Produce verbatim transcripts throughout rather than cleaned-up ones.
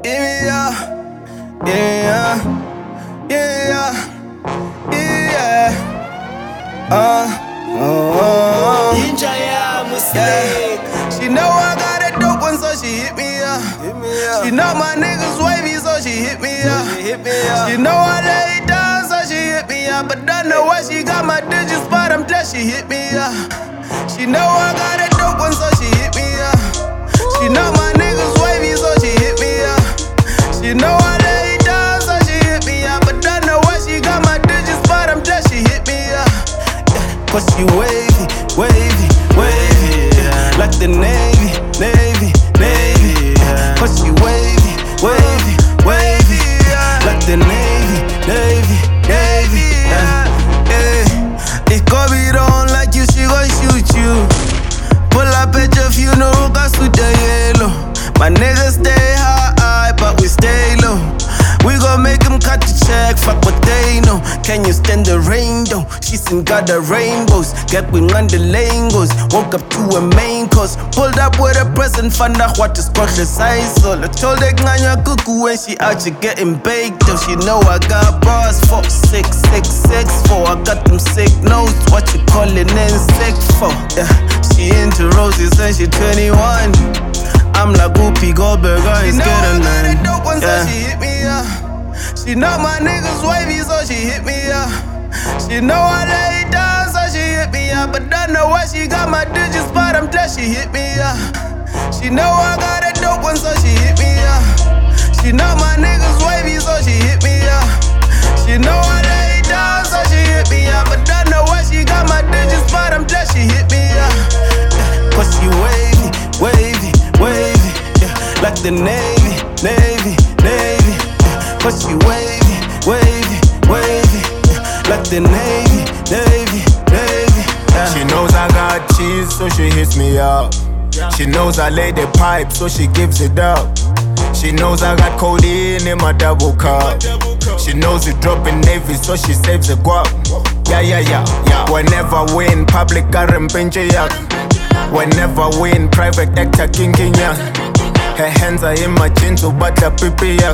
Yeah, yeah, yeah, yeah. Uh, oh, yeah. She know I got a dope one, so she hit me up. She know my niggas wavy, so she hit me up. She know I lay down, so she hit me up. But don't know why she got my digits, but I'm glad she hit me up. She know I got a dope one, so she hit me up. She know my niggas wavy, so she hit me up. She know I lay down, so she hit me up. But don't know why she got my digits, but I'm glad she hit me up. Yeah, cause she wavy, wavy, wavy, yeah. Like the Navy, Navy, Navy, yeah. Cause she wavy, wavy, wavy, yeah. Like the Navy, Navy, Navy, yeah. Yeah. If Kobe don't like you, she gon' shoot you. Pull up at your funeral, got suit the yellow. My niggas stay high, but we stay low. We gon' make them cut the check, fuck what they know. Can you stand the rain though? She seen got the rainbows. Get wing on the lane goes. Woke up to a main course. Pulled up with a present, found out what is called the size. So I told her Nganya cuckoo when she out here getting baked though. She know I got bars, four, six, six, six, four. I got them sick notes, what you calling in sick for? Yeah, she into roses and she twenty-one. I'm like Whoopi Goldberg, I ain't scared of none. She know I got a dope one, so she hit me up. She know my niggas wavy, so she hit me up. She know I lay down, so she hit me up. But don't know why she got my digits, but I'm glad she hit me up. She know I got a dope one, so she hit me up. She know my niggas wavy, so she hit me up. She know I lay down, so she hit me up. But don't know why she got my digits, but I'm glad she hit me up. Cause she wavy, wavy, wavy, yeah. Like the Navy, Navy, Navy, yeah. Cause she wavy, wavy, wavy, yeah. Like the Navy, Navy, Navy, yeah. She knows I got cheese, so she hits me up. She knows I lay the pipe, so she gives it up. She knows I got codeine in my double cup. She knows we dropping Navy, so she saves the guap. Yeah, yeah, yeah, yeah. Whenever we in public, I pinche yak. Whenever we in private, actor king king yak. Her hands are in my jeans, so butter pipi yak.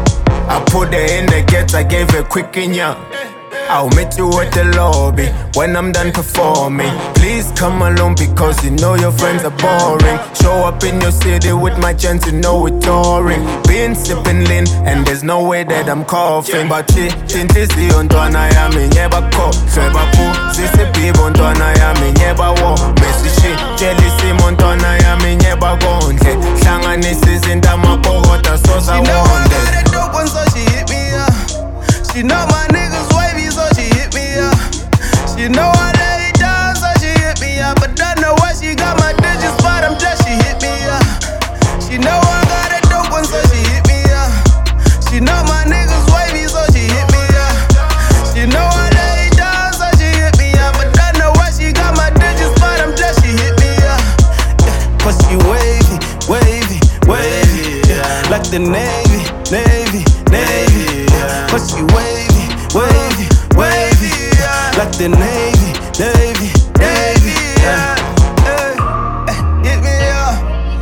I put her in the gates, I gave her quick in yak. I'll meet you at the lobby when I'm done performing. Please come along because you know your friends are boring. Show up in your city with my chance, you know we're touring. Been sipping lean and there's no way that I'm coughing. But she tinti si ontwana ya mi nyeba ko. Sweba pu sisi pibo ontwana ya mi nyeba wo. Messi she jealousy montwana ya mi nyeba gondle. Hlanganisi zinda mapogota sosa wonde. She know I got a dope one, so she hit me up. She know my niggas wavy, so she hit me up. She know I lay down, so she hit me up. But don't know why she got my digits, but I'm glad she hit me up. She know I got a dope one, so she hit me up. She know my niggas wavy, so she hit me up. She know I lay down, so she hit me up. But don't know why she got my digits, but I'm glad she hit me up. Yeah, cause she wavy, wavy, wavy, yeah. Like the Navy, Navy, Navy, yeah. Cause she wavy, wavy, wavy, yeah. Like the Navy, Navy, Navy, yeah. Hey, hey, hit me up,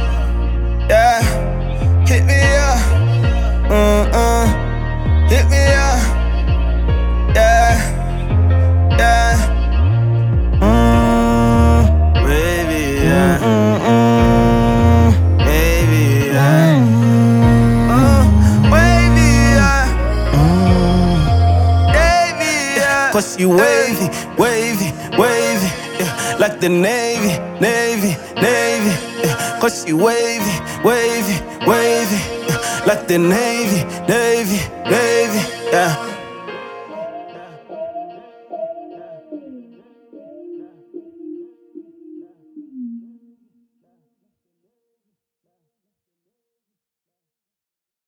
yeah. Hit me up, uh-uh. Hit me up, yeah, yeah. Mm, wavy, yeah. Mm-mm, wavy, yeah. Cause she wavy, wavy, wavy, yeah. Like the Navy, Navy, Navy, yeah. Cause she wavy, wavy, wavy, yeah. Like the Navy, Navy, Navy, yeah.